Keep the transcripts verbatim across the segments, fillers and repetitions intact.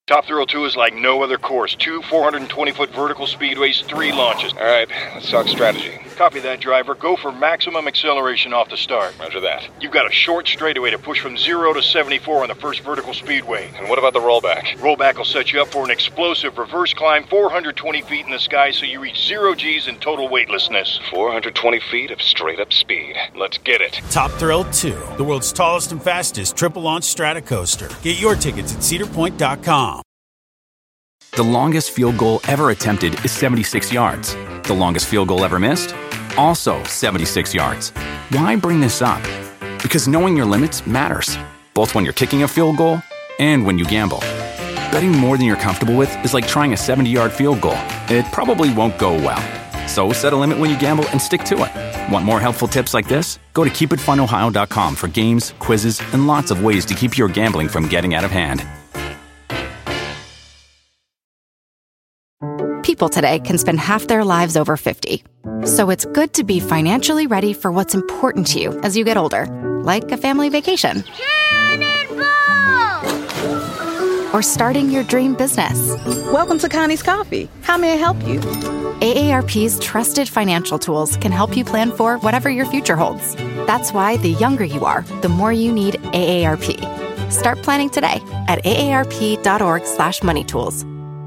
Top Thrill two is like no other course. Two four hundred twenty foot vertical speedways, three launches. All right, let's talk strategy. Copy that, driver. Go for maximum acceleration off the start. Roger that. You've got a short straightaway to push from zero to seventy-four on the first vertical speedway. And what about the rollback? Rollback will set you up for an explosive reverse climb four hundred twenty feet in the sky so you reach zero G's in total weightlessness. four hundred twenty feet of straight-up speed. Let's get it. Top Thrill two, the world's tallest and fastest triple-launch strata coaster. Get your tickets at cedar point dot com. The longest field goal ever attempted is seventy-six yards. The longest field goal ever missed? Also seventy-six yards. Why bring this up? Because knowing your limits matters, both when you're kicking a field goal and when you gamble. Betting more than you're comfortable with is like trying a seventy-yard field goal. It probably won't go well. So set a limit when you gamble and stick to it. Want more helpful tips like this? Go to keep it fun ohio dot com for games, quizzes, and lots of ways to keep your gambling from getting out of hand. People today can spend half their lives over fifty. So it's good to be financially ready for what's important to you as you get older, like a family vacation. Cannonball! Or starting your dream business. Welcome to Connie's Coffee. How may I help you? A A R P's trusted financial tools can help you plan for whatever your future holds. That's why the younger you are, the more you need A A R P. Start planning today at A A R P dot org slash money tools.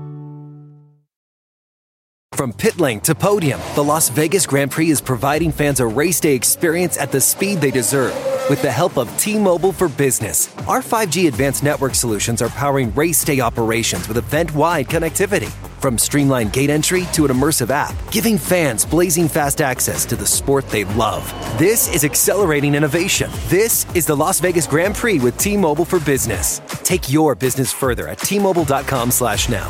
From pit lane to podium, the Las Vegas Grand Prix is providing fans a race day experience at the speed they deserve. With the help of T-Mobile for Business, our five G advanced network solutions are powering race day operations with event-wide connectivity. From streamlined gate entry to an immersive app, giving fans blazing fast access to the sport they love. This is accelerating innovation. This is the Las Vegas Grand Prix with T-Mobile for Business. Take your business further at T Mobile dot com slash now.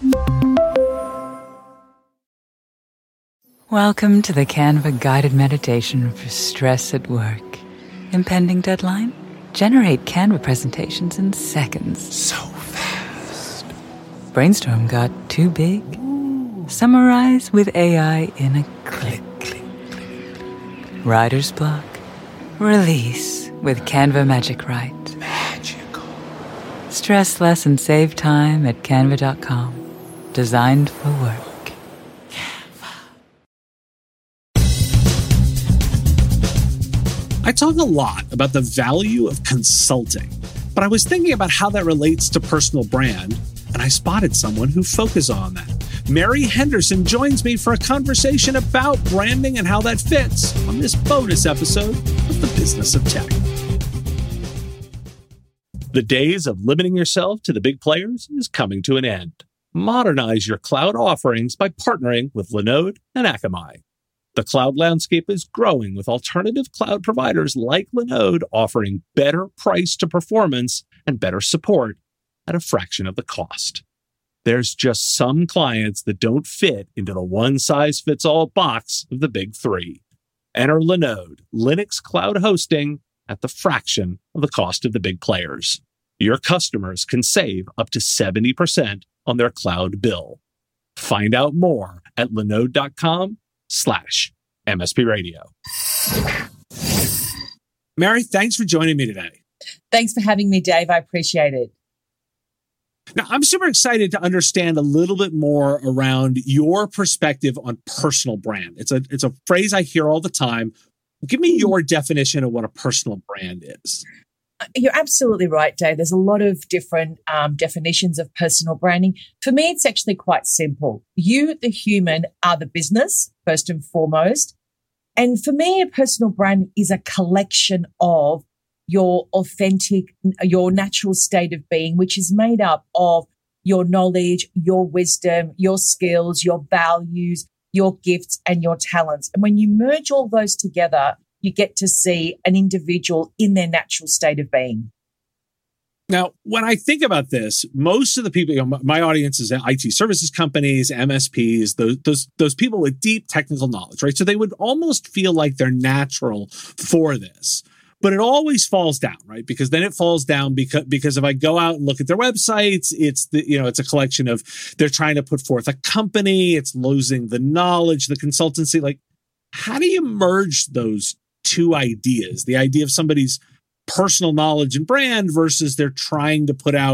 Welcome to the Canva guided meditation for stress at work. Impending deadline? Generate Canva presentations in seconds. So fast. Brainstorm got too big? Ooh. Summarize with A I in a click. click, click. Writer's block? Release with Canva Magic Write. Magical. Stress less and save time at canva dot com. Designed for work. I talk a lot about the value of consulting, but I was thinking about how that relates to personal brand, and I spotted someone who focuses on that. Mary Henderson joins me for a conversation about branding and how that fits on this bonus episode of The Business of Tech. The days of limiting yourself to the big players is coming to an end. Modernize your cloud offerings by partnering with Linode and Akamai. The cloud landscape is growing with alternative cloud providers like Linode offering better price to performance and better support at a fraction of the cost. There's just some clients that don't fit into the one-size-fits-all box of the big three. Enter Linode, Linux cloud hosting at the fraction of the cost of the big players. Your customers can save up to seventy percent on their cloud bill. Find out more at linode dot com slash M S P radio. Mary, thanks for joining me today. Thanks for having me, Dave. I appreciate it. Now, I'm super excited to understand a little bit more around your perspective on personal brand. It's a it's a phrase I hear all the time. Give me your definition of what a personal brand is. You're absolutely right, Dave. There's a lot of different um, definitions of personal branding. For me, it's actually quite simple. You, the human, are the business, first and foremost. And for me, a personal brand is a collection of your authentic, your natural state of being, which is made up of your knowledge, your wisdom, your skills, your values, your gifts, and your talents. And when you merge all those together, you get to see an individual in their natural state of being. Now, when I think about this, most of the people, you know, my audience is I T services companies, M S Ps, those, those, those people with deep technical knowledge, right? So they would almost feel like they're natural for this. But it always falls down, right? Because then it falls down because, because if I go out and look at their websites, it's the, you know, it's a collection of, they're trying to put forth a company, it's losing the knowledge, the consultancy. Like, how do you merge those two ideas? The idea of somebody's personal knowledge and brand versus they're trying to put out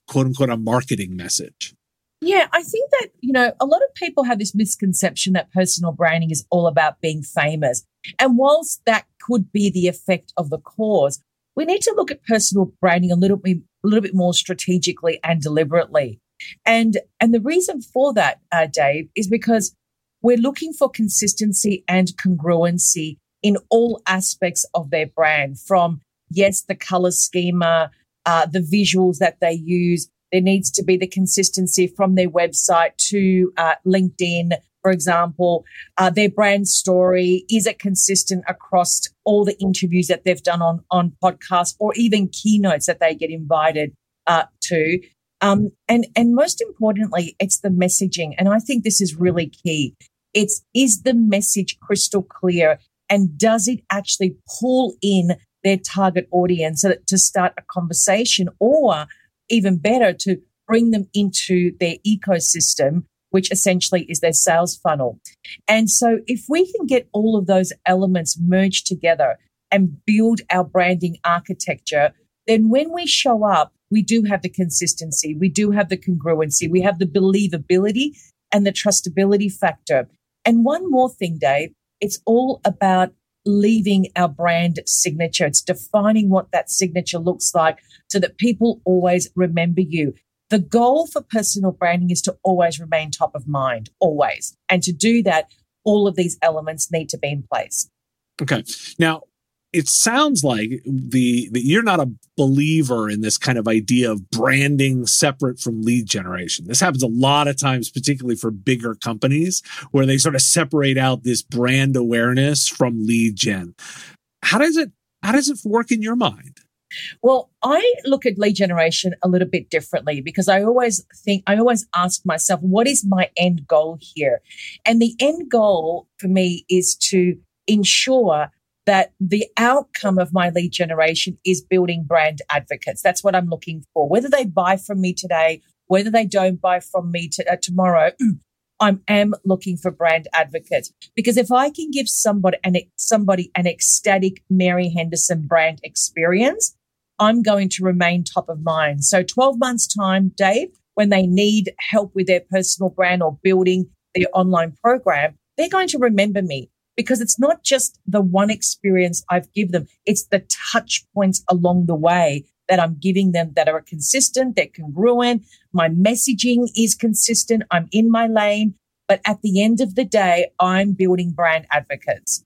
quote unquote, a marketing message? Yeah, I think that, you know, a lot of people have this misconception that personal branding is all about being famous. And whilst that could be the effect of the cause, we need to look at personal branding a little bit, a little bit more strategically and deliberately. And, and the reason for that, uh, Dave, is because we're looking for consistency and congruency in all aspects of their brand, from, yes, the color schema, uh, the visuals that they use. There needs to be the consistency from their website to uh, LinkedIn, for example. Uh, their brand story, is it consistent across all the interviews that they've done on, on podcasts or even keynotes that they get invited uh, to? Um, and, and most importantly, it's the messaging. And I think this is really key. It's, is the message crystal clear, and does it actually pull in their target audience to start a conversation, or even better, to bring them into their ecosystem, which essentially is their sales funnel. And so if we can get all of those elements merged together and build our branding architecture, then when we show up, we do have the consistency, we do have the congruency, we have the believability and the trustability factor. And one more thing, Dave, it's all about leaving our brand signature. It's defining what that signature looks like so that people always remember you. The goal for personal branding is to always remain top of mind, always. And to do that, all of these elements need to be in place. Okay. Now, it sounds like the, the you're not a believer in this kind of idea of branding separate from lead generation. This happens a lot of times, particularly for bigger companies, where they sort of separate out this brand awareness from lead gen. How does it how does it work in your mind? Well, I look at lead generation a little bit differently, because I always think, I always ask myself, what is my end goal here? And the end goal for me is to ensure that the outcome of my lead generation is building brand advocates. That's what I'm looking for. Whether they buy from me today, whether they don't buy from me to, uh, tomorrow, I am looking for brand advocates. Because if I can give somebody an, somebody an ecstatic Mary Henderson brand experience, I'm going to remain top of mind. So twelve months time, Dave, when they need help with their personal brand or building their online program, they're going to remember me. Because it's not just the one experience I've given them, it's the touch points along the way that I'm giving them that are consistent, they're congruent, my messaging is consistent, I'm in my lane. But at the end of the day, I'm building brand advocates.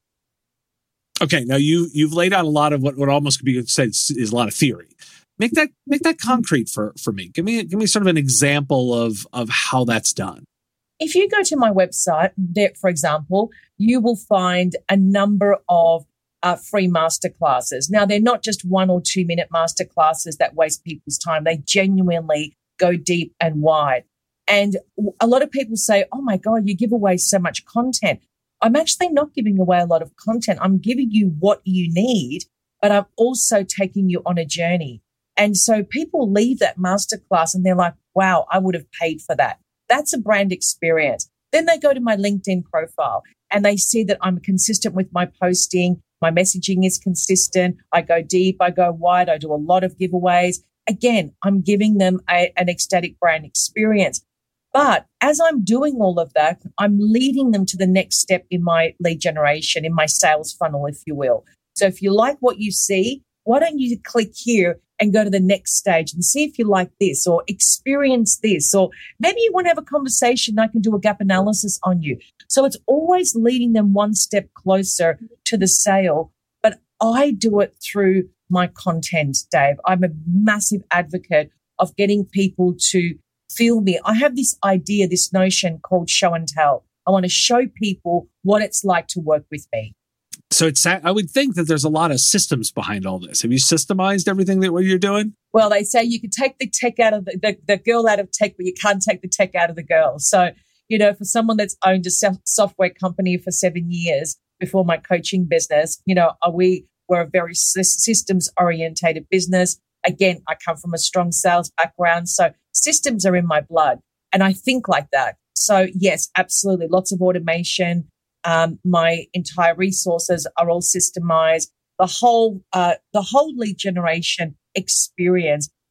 Okay, now you, you've laid out a lot of what, what almost could be said is a lot of theory. Make that make that concrete for, for me. Give me give me sort of an example of, of how that's done. If you go to my website, there, for example, you will find a number of uh, free masterclasses. Now, they're not just one or two minute masterclasses that waste people's time. They genuinely go deep and wide. And a lot of people say, oh my God, you give away so much content. I'm actually not giving away a lot of content. I'm giving you what you need, but I'm also taking you on a journey. And so people leave that masterclass and they're like, wow, I would have paid for that. That's a brand experience. Then they go to my LinkedIn profile and they see that I'm consistent with my posting. My messaging is consistent. I go deep, I go wide. I do a lot of giveaways. Again, I'm giving them a, an ecstatic brand experience. But as I'm doing all of that, I'm leading them to the next step in my lead generation, in my sales funnel, if you will. So if you like what you see, why don't you click here and go to the next stage and see if you like this or experience this, or maybe you want to have a conversation. I can do a gap analysis on you. So it's always leading them one step closer to the sale. But I do it through my content, Dave. I'm a massive advocate of getting people to feel me. I have this idea, this notion called show and tell. I want to show people what it's like to work with me. So it's, I would think that there's a lot of systems behind all this. Have you systemized everything that what you're doing? Well, they say you can take the tech out of the, the, the girl out of tech, but you can't take the tech out of the girl. So, you know, for someone that's owned a software company for seven years before my coaching business, you know, we were a very systems orientated business. Again, I come from a strong sales background. So systems are in my blood and I think like that. So yes, absolutely. Lots of automation. Um, my entire resources are all systemized. The whole, uh, the whole lead generation experience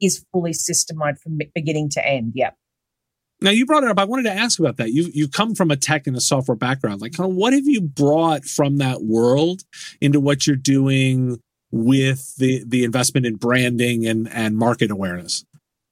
is fully systemized from beginning to end. Yeah. Now, you brought it up. I wanted to ask about that. You you come from a tech and a software background. Like, kind of what have you brought from that world into what you're doing with the, the investment in branding and, and market awareness?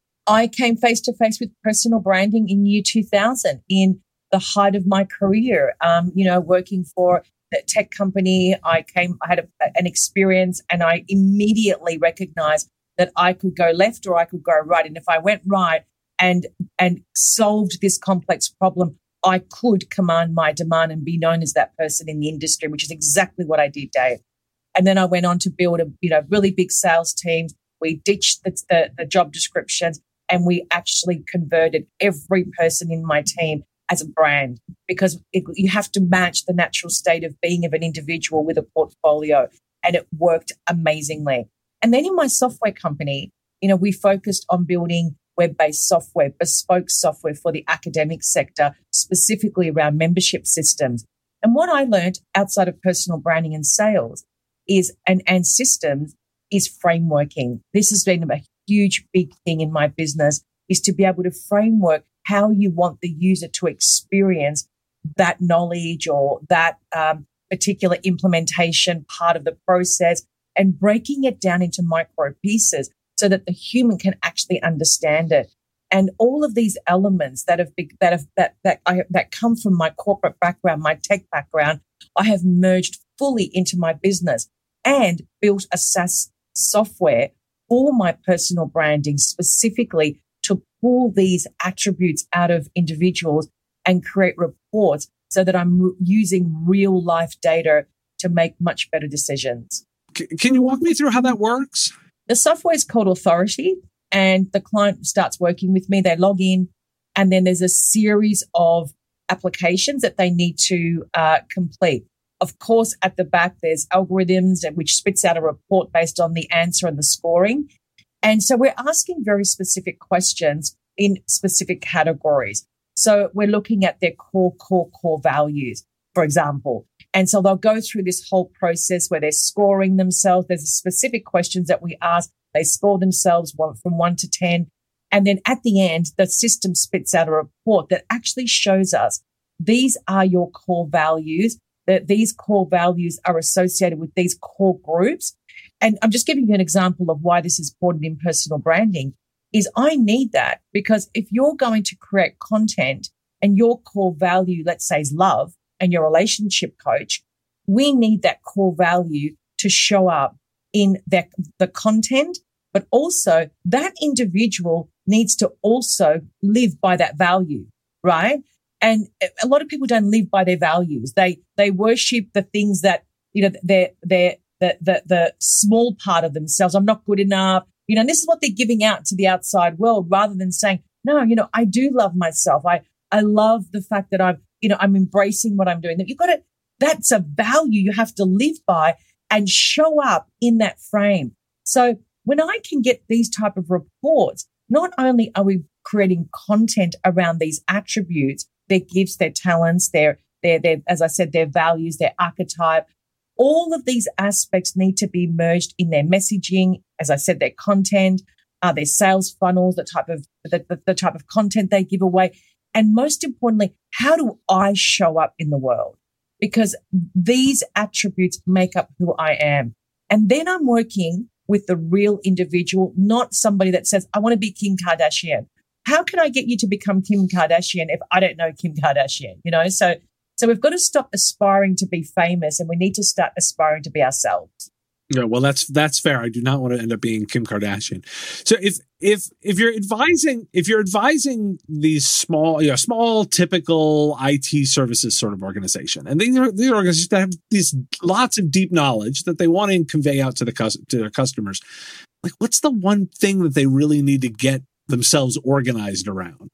I came face to face with personal branding in year two thousand, in the height of my career. Um, you know, working for a tech company, I came, I had a, an experience, and I immediately recognized that I could go left or I could go right. And if I went right and and solved this complex problem, I could command my demand and be known as that person in the industry, which is exactly what I did, Dave. And then I went on to build a you know really big sales teams. We ditched the, the, the job descriptions, and we actually converted every person in my team as a brand, because it, you have to match the natural state of being of an individual with a portfolio. And it worked amazingly. And then in my software company, you know, we focused on building web-based software, bespoke software for the academic sector, specifically around membership systems. And what I learned outside of personal branding and sales is, and, and systems, is frameworking. This has been a huge, big thing in my business, is to be able to framework how you want the user to experience that knowledge or that um, particular implementation part of the process, and breaking it down into micro pieces so that the human can actually understand it. And all of these elements that have been, that have that that I that come from my corporate background, my tech background, I have merged fully into my business and built a SaaS software for my personal branding, specifically to pull these attributes out of individuals and create reports so that I'm re- using real life data to make much better decisions. Can you walk me through how that works? The software is called Authority, and the client starts working with me. They log in, and then there's a series of applications that they need to uh, complete. Of course, at the back, there's algorithms which spits out a report based on the answer and the scoring. And so we're asking very specific questions in specific categories. So we're looking at their core, core, core values, for example. And so they'll go through this whole process where they're scoring themselves. There's specific questions that we ask. They score themselves one, from one to ten. And then at the end, the system spits out a report that actually shows us these are your core values, that these core values are associated with these core groups. And I'm just giving you an example of why this is important in personal branding, is I need that, because if you're going to create content and your core value, let's say, is love, and your relationship coach, we need that core value to show up in the, the content, but also that individual needs to also live by that value, right? And a lot of people don't live by their values. They they worship the things that, you know, they're, they're, the, the, the small part of themselves. I'm not good enough. You know, and this is what they're giving out to the outside world, rather than saying, no, you know, I do love myself. I, I love the fact that I'm, you know, I'm embracing what I'm doing. That you've got to, that's a value you have to live by and show up in that frame. So when I can get these type of reports, not only are we creating content around these attributes, their gifts, their talents, their, their, their, as I said, their values, their archetype, all of these aspects need to be merged in their messaging, as I said, their content, uh, their sales funnels, the type of the, the, the type of content they give away. And most importantly, how do I show up in the world? Because these attributes make up who I am. And then I'm working with the real individual, not somebody that says, I want to be Kim Kardashian. How can I get you to become Kim Kardashian if I don't know Kim Kardashian? You know, so so we've got to stop aspiring to be famous, and we need to start aspiring to be ourselves. Yeah, well, that's that's fair. I do not want to end up being Kim Kardashian. So if if if you're advising if you're advising these small, you know, small typical I T services sort of organization, and these are these are organizations that have these lots of deep knowledge that they want to convey out to the to their customers, like what's the one thing that they really need to get themselves organized around?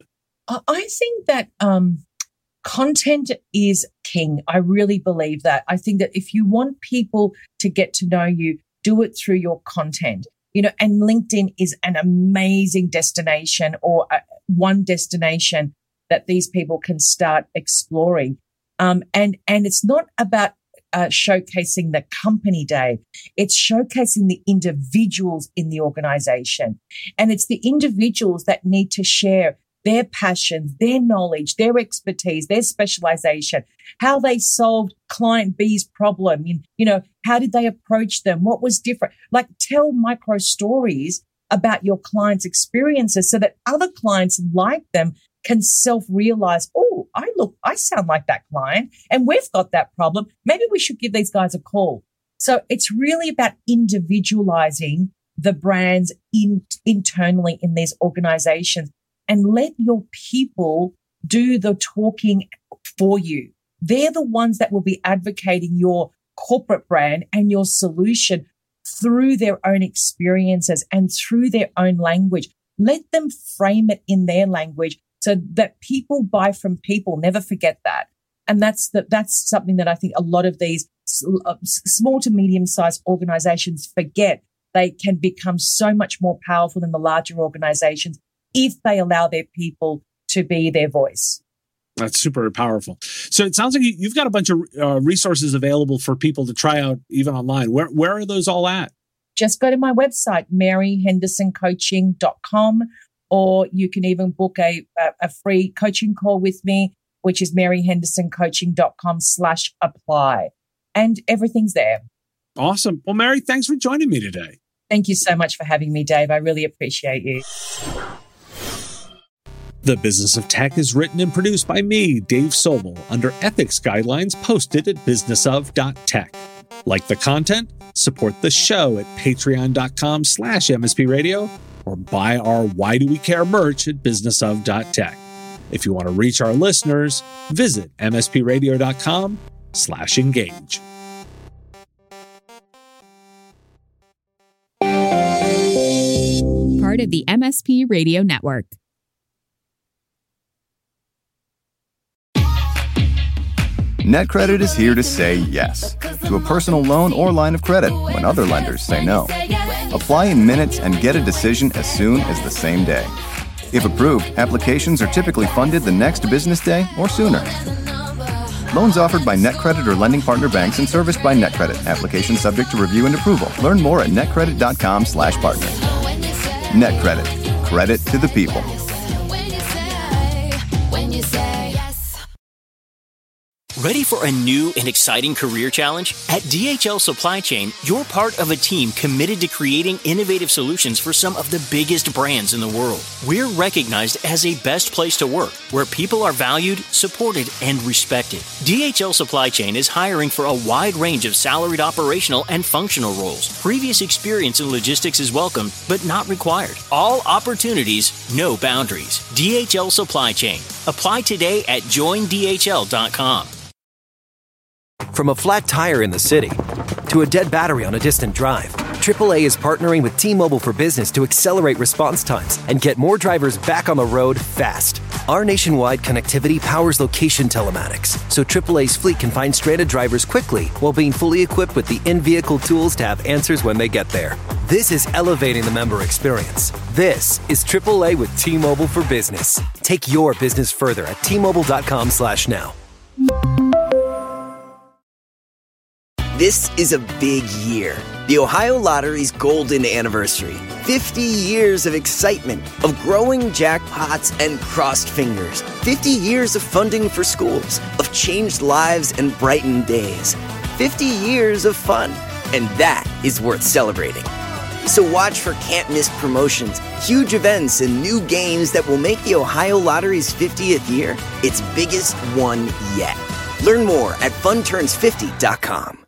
I think that um, content is king. I really believe that. I think that if you want people to get to know you, do it through your content. You know, and LinkedIn is an amazing destination, or uh, one destination that these people can start exploring. Um, and and it's not about uh, showcasing the company, Dave. It's showcasing the individuals in the organization. And it's the individuals that need to share their passions, their knowledge, their expertise, their specialization, how they solved client B's problem. You, you know, how did they approach them? What was different? Like, tell micro stories about your clients' experiences so that other clients like them can self-realize, oh, I look, I sound like that client and we've got that problem. Maybe we should give these guys a call. So it's really about individualizing the brands in, internally in these organizations and let your people do the talking for you. They're the ones that will be advocating your corporate brand and your solution through their own experiences and through their own language. Let them frame it in their language so that people buy from people. Never forget that. And that's the, that's something that I think a lot of these small to medium-sized organizations forget. They can become so much more powerful than the larger organizations if they allow their people to be their voice. That's super powerful. So it sounds like you've got a bunch of uh, resources available for people to try out even online. Where where are those all at? Just go to my website, mary henderson coaching dot com, or you can even book a, a, a free coaching call with me, which is mary henderson coaching dot com slash apply. And everything's there. Awesome. Well, Mary, thanks for joining me today. Thank you so much for having me, Dave. I really appreciate you. The Business of Tech is written and produced by me, Dave Sobel, under ethics guidelines posted at business of dot tech. Like the content? Support the show at patreon.com slash MSP radio or buy our Why Do We Care merch at business of dot tech. If you want to reach our listeners, visit mspradio.com slash engage. Part of the M S P Radio Network. NetCredit is here to say yes to a personal loan or line of credit when other lenders say no. Apply in minutes and get a decision as soon as the same day. If approved, applications are typically funded the next business day or sooner. Loans offered by NetCredit or lending partner banks and serviced by NetCredit. Application subject to review and approval. Learn more at netcredit.com slash partner. NetCredit. Credit to the people. Ready for a new and exciting career challenge? At D H L Supply Chain, you're part of a team committed to creating innovative solutions for some of the biggest brands in the world. We're recognized as a best place to work, where people are valued, supported, and respected. D H L Supply Chain is hiring for a wide range of salaried operational and functional roles. Previous experience in logistics is welcome, but not required. All opportunities, no boundaries. D H L Supply Chain. Apply today at join D H L dot com. From a flat tire in the city to a dead battery on a distant drive, triple A is partnering with T-Mobile for Business to accelerate response times and get more drivers back on the road fast. Our nationwide connectivity powers location telematics, so triple A's fleet can find stranded drivers quickly while being fully equipped with the in-vehicle tools to have answers when they get there. This is elevating the member experience. This is triple A with T-Mobile for Business. Take your business further at T-Mobile.com slash now. This is a big year. The Ohio Lottery's golden anniversary. fifty years of excitement, of growing jackpots and crossed fingers. fifty years of funding for schools, of changed lives and brightened days. fifty years of fun, and that is worth celebrating. So watch for can't-miss promotions, huge events, and new games that will make the Ohio Lottery's fiftieth year its biggest one yet. Learn more at fun turns fifty dot com.